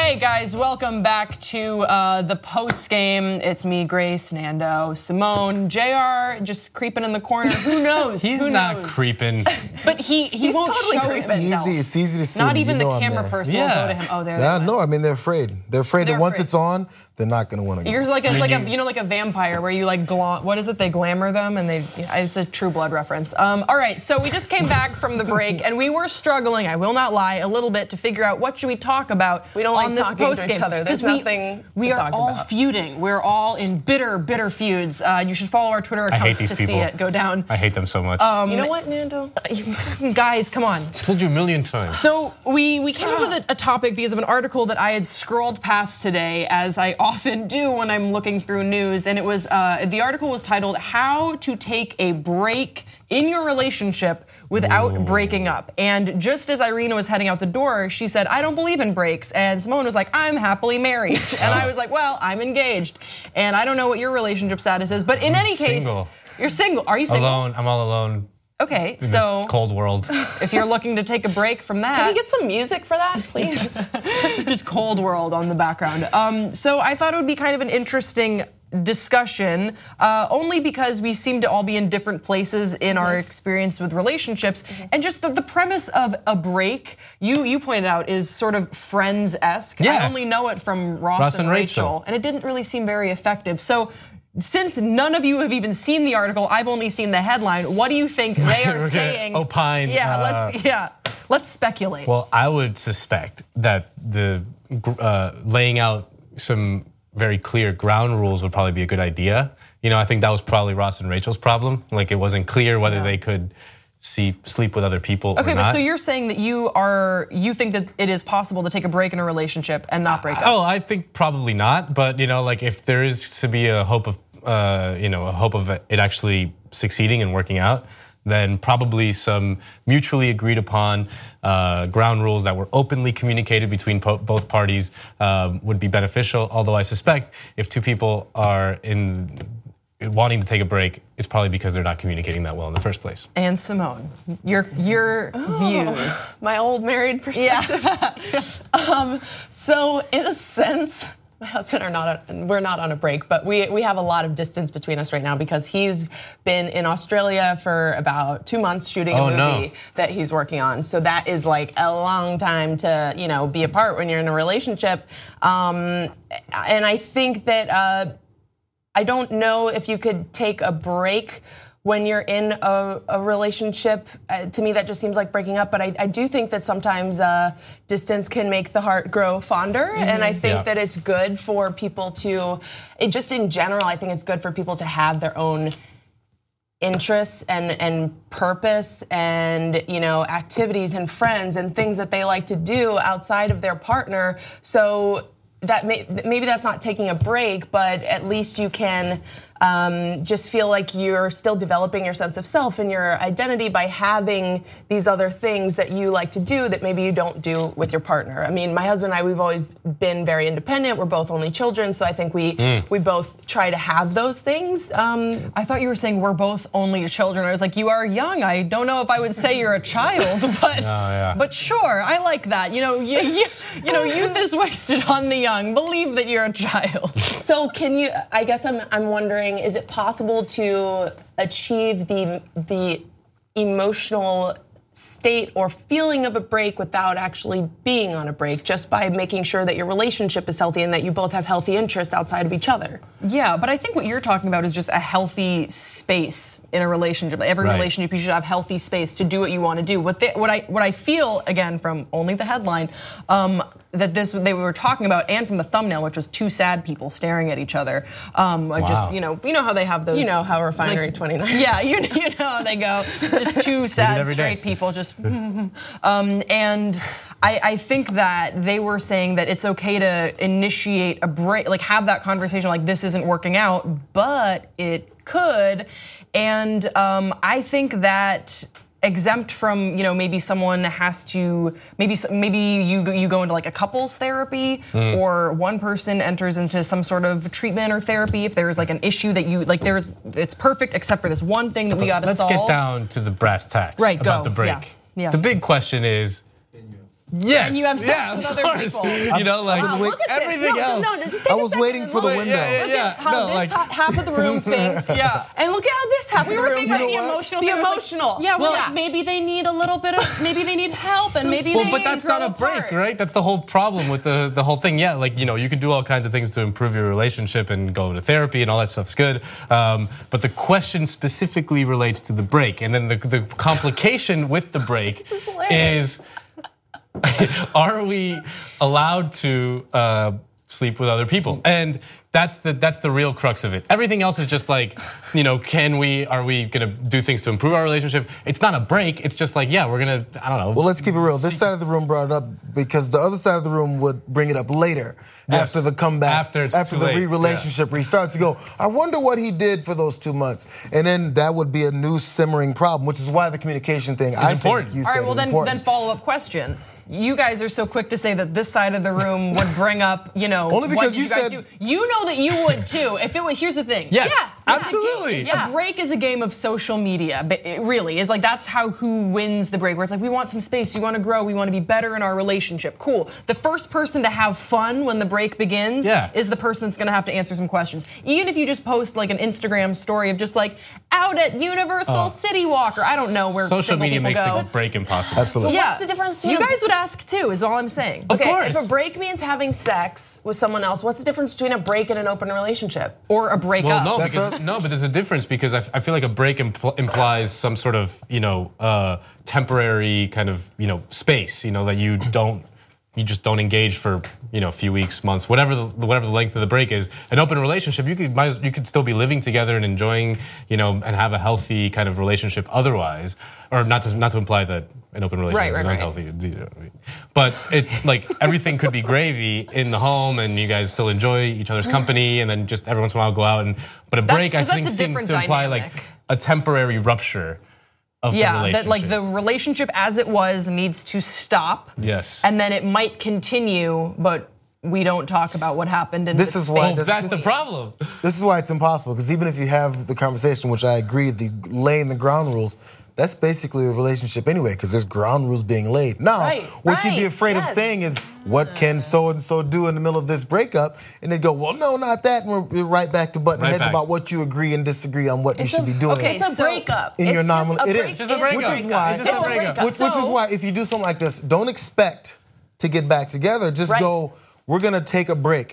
Hey guys, welcome back to the post game. It's me, Grace, Nando, Simone, JR, just creeping in the corner. Who knows? He's not creeping. But he won't totally show creeping. himself. It's easy to see. Not even the I'm camera there. person will go to him. Oh, there. No, I mean they're afraid. They're afraid that once afraid. it's on, they're not gonna want to go. You're like like a vampire where you like what is it? They glamour them and it's a True Blood reference. All right, so we just came back from the break and we were struggling. I will not lie, a little bit to figure out what should we talk about. We don't on like this talking post to game. each other. There's nothing We to are talk all about. feuding. We're all in bitter feuds. You should follow our Twitter I hate accounts these to people. see it go down. I hate them so much. You know what, Nando? Guys, come on. I told you a million times. So we came up with a topic because of an article that I had scrolled past today, as I often do when I'm looking through news, and it was the article was titled "How to Take a Break in Your Relationship Without Breaking Up." And just as Irina was heading out the door, she said, "I don't believe in breaks," and Simone was like, "I'm happily married," and I was like, "Well, I'm engaged," and I don't know what your relationship status is, but in any case, single. You're single. Are you single? Alone. I'm all alone. Okay, In so this cold world. if you're looking to take a break from that, Can we get some music for that, please? just cold world on the background. So I thought it would be kind of an interesting discussion, only because we seem to all be in different places in our experience with relationships, and just the premise of a break, you pointed out, is sort of Friends-esque. Yeah. I only know it from Ross and Rachel, and it didn't really seem very effective. So since none of you have even seen the article, I've only seen the headline. What do you think they are saying? Opine. Let's speculate. Well, I would suspect that the laying out some very clear ground rules would probably be a good idea. You know, I think that was probably Ross and Rachel's problem. Like, it wasn't clear whether they could sleep with other people or Okay, not. but so you're saying that you think that it is possible to take a break in a relationship and not break up? Oh, I think probably not. But like if there is to be a hope of it actually succeeding and working out, then probably some mutually agreed upon ground rules that were openly communicated between both parties would be beneficial. Although I suspect if two people are wanting to take a break, it's probably because they're not communicating that well in the first place. And Simone, your views. My old married perspective. Yeah. So in a sense, my husband we're not on a break, but we have a lot of distance between us right now because he's been in Australia for about 2 months shooting a movie that he's working on. So that is like a long time to be apart when you're in a relationship. And I think that I don't know if you could take a break when you're in a relationship. To me, that just seems like breaking up. But I do think that sometimes distance can make the heart grow fonder. And I think that it's good for people just in general, I think it's good for people to have their own interests and purpose and activities and friends and things that they like to do outside of their partner. So that maybe that's not taking a break, but at least you can just feel like you're still developing your sense of self and your identity by having these other things that you like to do that maybe you don't do with your partner. I mean, my husband and I, we've always been very independent. We're both only children, so I think we both try to have those things. I thought you were saying we're both only children. I was like, you are young. I don't know if I would say you're a child, but sure, I like that. Youth is wasted on the young. Believe that you're a child. So can you? I guess I'm wondering, is it possible to achieve the emotional state or feeling of a break without actually being on a break, just by making sure that your relationship is healthy and that you both have healthy interests outside of each other? Yeah, but I think what you're talking about is just a healthy space in a relationship. Every relationship, you should have healthy space to do what you want to do. What I feel, again, from only the headline, that they were talking about, and from the thumbnail, which was two sad people staring at each other. Just you know how they have those. You know how Refinery 29. Yeah, you know how they go. Just two sad straight people. Just and I think that they were saying that it's okay to initiate a break, like have that conversation, like this isn't working out, but it could. And I think that exempt from, maybe someone has to, maybe you go into like a couples therapy, or one person enters into some sort of treatment or therapy if there's like an issue that you like. It's perfect except for this one thing that we got to solve. Let's get down to the brass tacks about the break. Yeah. The big question is, Yes. And you have sex with other people. You know, like everything else. I was waiting for the window. Look at how this half of the room thinks. Yeah. And look at how this half of the room thinking about the emotional. The emotional. Yeah, well, maybe they need a little bit of, maybe they need help, and maybe they but that's not a break, right? That's the whole problem with the whole thing. Yeah, like, you know, you can do all kinds of things to improve your relationship and go to therapy and all that stuff's good. But the question specifically relates to the break, and then the complication with the break is. Are we allowed to sleep with other people? And that's the real crux of it. Everything else is just like, you know, are we gonna do things to improve our relationship? It's not a break, it's just like, yeah, we're gonna, I don't know. Well, let's keep it real. This side of the room brought it up because the other side of the room would bring it up later. Yes. After the comeback, after the relationship restarts, you go, I wonder what he did for those 2 months. And then that would be a new simmering problem, which is why the communication thing, I think you said, all right, well, then follow-up question. You guys are so quick to say that this side of the room would bring up, you know, only because you said do. You know that you would too. If it was, here's the thing. Yes, absolutely. A break is a game of social media. But it really is, like, that's who wins the break. Where it's like, we want some space, we want to grow, we want to be better in our relationship. Cool. The first person to have fun when the break begins is the person that's going to have to answer some questions. Even if you just post like an Instagram story of just like out at Universal City Walk, or I don't know where social media makes the break impossible. Absolutely. Yeah. What's the difference? You guys would ask too, is all I'm saying. Of course. If a break means having sex with someone else, what's the difference between a break and an open relationship? Or a breakup? Well, but there's a difference because I feel like a break implies some sort of, you know, temporary kind of, you know, space, you know, that you just don't engage for, you know, a few weeks, months, whatever the length of the break is. An open relationship, you could still be living together and enjoying, you know, and have a healthy kind of relationship otherwise, or not to imply that an open relationship is unhealthy. But it's like everything could be gravy in the home, and you guys still enjoy each other's company, and then just every once in a while go out. But a break, I think, seems to imply like a temporary rupture. That like the relationship as it was needs to stop. Yes. And then it might continue, but we don't talk about what happened in this is why that's the problem. This is why it's impossible, because even if you have the conversation, which I agree, laying the ground rules, that's basically a relationship anyway, because there's ground rules being laid. Now, what you'd be afraid of saying is, what can so-and-so do in the middle of this breakup? And they go, well, no, not that. And we're right back to butting heads about what you agree and disagree on what you should be doing. Okay, it's a breakup. In your nominal, it is. It's just a breakup. Which is why, if you do something like this, don't expect to get back together. Just go, we're gonna take a break.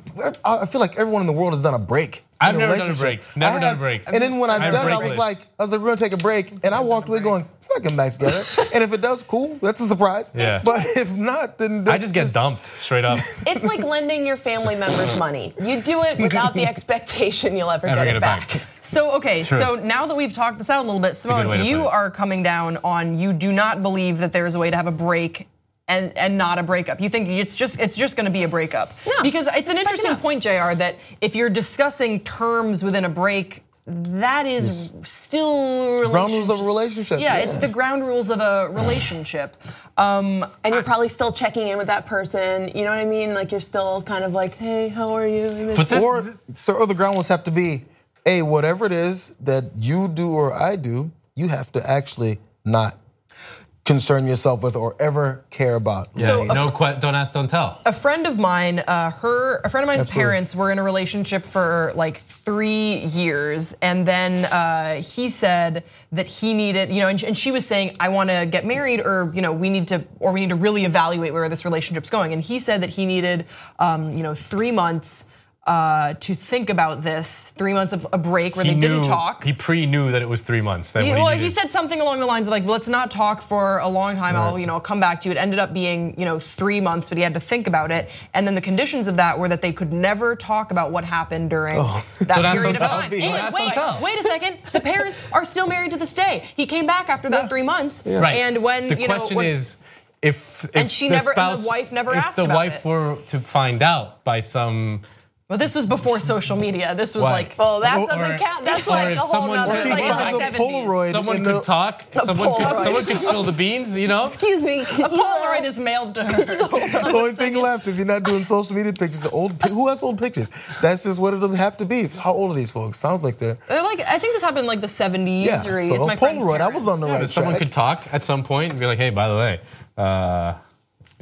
I feel like everyone in the world has done a break. I've never done a break. Never done a break. And then when I've done it, I was like, we're gonna take a break. And I walked away going, it's not getting back together. And if it does, cool, that's a surprise. Yeah. But if not, then I just get dumped straight up. It's like lending your family members money. You do it without the expectation you'll ever get it back. So, okay, so now that we've talked this out a little bit, Simone, you are coming down on, you do not believe that there's a way to have a break and not a breakup. You think it's just going to be a breakup. Yeah, because it's an interesting point, JR, that if you're discussing terms within a break, that is still ground rules of a relationship. Yeah, it's the ground rules of a relationship. And you're probably still checking in with that person. You know what I mean? Like, you're still kind of like, hey, how are you? Or the ground rules have to be, hey, whatever it is that you do or I do, you have to actually not concern yourself with or ever care about. Yeah, so don't ask, don't tell. A friend of mine, a friend of mine's parents were in a relationship for like 3 years, and then he said that he needed, you know, and she was saying, I want to get married, or you know, we need to really evaluate where this relationship's going. And he said that he needed, 3 months. To think about this, 3 months of a break where they didn't talk. He pre-knew that it was 3 months. He said something along the lines of like, let's not talk for a long time. I'll come back to you. It ended up being 3 months, but he had to think about it. And then the conditions of that were that they could never talk about what happened during that period of time. Wait a second. The parents are still married to this day. He came back after that 3 months, and when the question is, if the wife never asked about it. If the wife were to find out by some. Well, this was before social media. This was like, well, that doesn't count. That's like a whole nother. Polaroid. Someone could talk. Someone could spill the beans. You know. Excuse me. A Polaroid is mailed to her. The only thing left if you're not doing social media pictures. Who has old pictures? That's just what it'll have to be. How old are these folks? Sounds like they're like, I think this happened in like the 70s. Yeah, so it's my Polaroid. I was on the right track. Someone could talk at some point and be like, hey, by the way.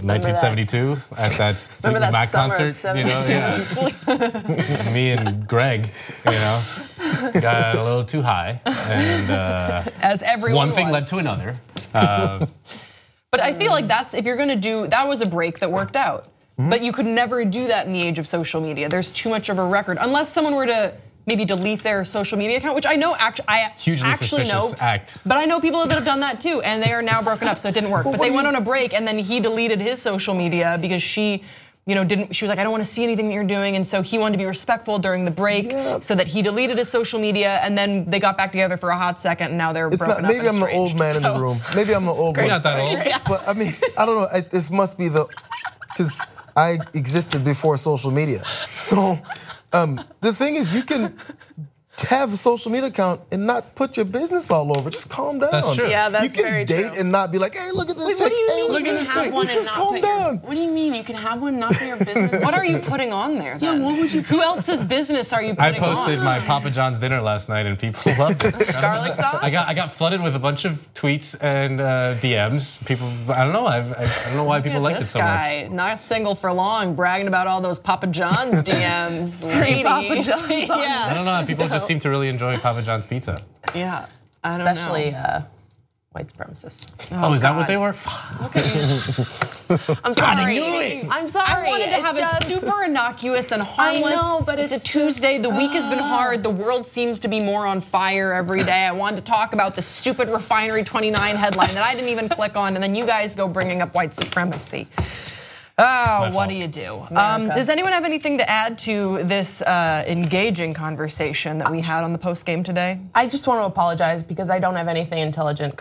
1972 at that Fleetwood Mac concert, you know, yeah. Me and Greg, you know, got a little too high, and as everyone one thing led to another. But I feel like if you're gonna do, that was a break that worked out. But you could never do that in the age of social media. There's too much of a record, unless someone were to maybe delete their social media account, which I know I actually know. Act. But I know people that have done that too, and they are now broken up, so it didn't work. But they went on a break, and then he deleted his social media because she, you know, she was like, I don't want to see anything that you're doing, and so he wanted to be respectful during the break, so that he deleted his social media, and then they got back together for a hot second, and now they're broken up. Maybe I'm the old man in the room. Maybe I'm the old one. You're not that old. But I mean, I don't know. This must be because I existed before social media. So the thing is, you can have a social media account and not put your business all over. Just calm down. That's true. Yeah, that's very true. You can date and not be like, hey, look at this chick. What do you hey, mean look you can at this have chick. one and Just not calm down. What do you mean you can have one not for your business? What are you putting on there then? Yeah, what would you? Who else's business are you putting on? I posted my Papa John's dinner last night and people loved it. Garlic sauce? I got flooded with a bunch of tweets and DMs. People, I don't know. I don't know why people like it so much. This guy, not single for long, bragging about all those Papa John's DMs. Ladies. Papa John's yeah. I don't know. People just seem to really enjoy Papa John's pizza. Yeah, I don't know. Especially white supremacists. Oh, is that what they were? Look at you. I'm sorry. I'm sorry. I wanted to have a super innocuous and harmless. I know, but it's a Tuesday. The week has been hard. The world seems to be more on fire every day. I wanted to talk about the stupid Refinery 29 headline that I didn't even click on, and then you guys go bringing up white supremacy. Oh, what do you do? Does anyone have anything to add to this engaging conversation that we had on the post game today? I just want to apologize because I don't have anything intelligence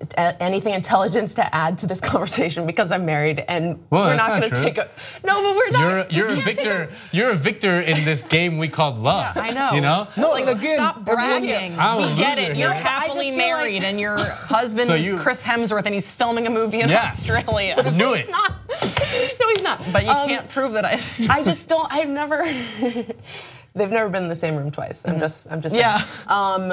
to add to this conversation because I'm married and we're not going to take a. No, but we're not. You're a victor. You're a victor in this game we called love. Yeah, I know. You know? No, like, again, stop bragging. We get it. You're happily married, and your husband is Chris Hemsworth, and he's filming a movie in Australia. I knew it. He's not. No, he's not. But you can't prove that I just don't. I've never. They've never been in the same room twice. I'm just saying. Yeah.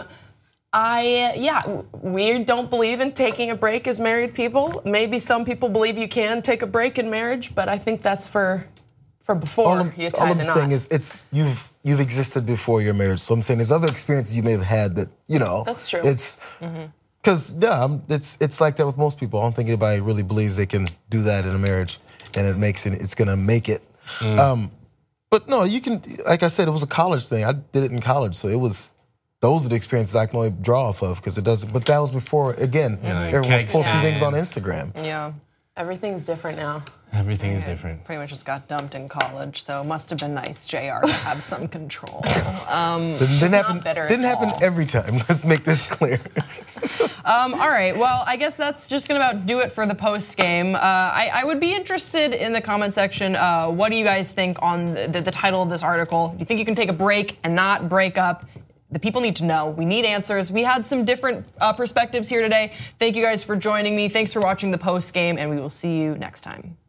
We don't believe in taking a break as married people. Maybe some people believe you can take a break in marriage, but I think that's for before you tie the knot. All I'm saying is you've existed before your marriage. So I'm saying there's other experiences you may have had that, you know. That's true. It's because it's like that with most people. I don't think anybody really believes they can do that in a marriage and it's gonna make it. But no, you can, like I said, it was a college thing. I did it in college, so those are the experiences I can only draw off of because it doesn't. But that was before, again, everyone was posting things on Instagram. Yeah. Everything's different now. Everything is different. Pretty much just got dumped in college, so it must have been nice, JR, to have some control. Didn't happen every time. Let's make this clear. All right, well, I guess that's just gonna about do it for the post game. I would be interested in the comment section. What do you guys think on the title of this article? Do you think you can take a break and not break up? The people need to know. We need answers. We had some different perspectives here today. Thank you guys for joining me. Thanks for watching the post game, and we will see you next time.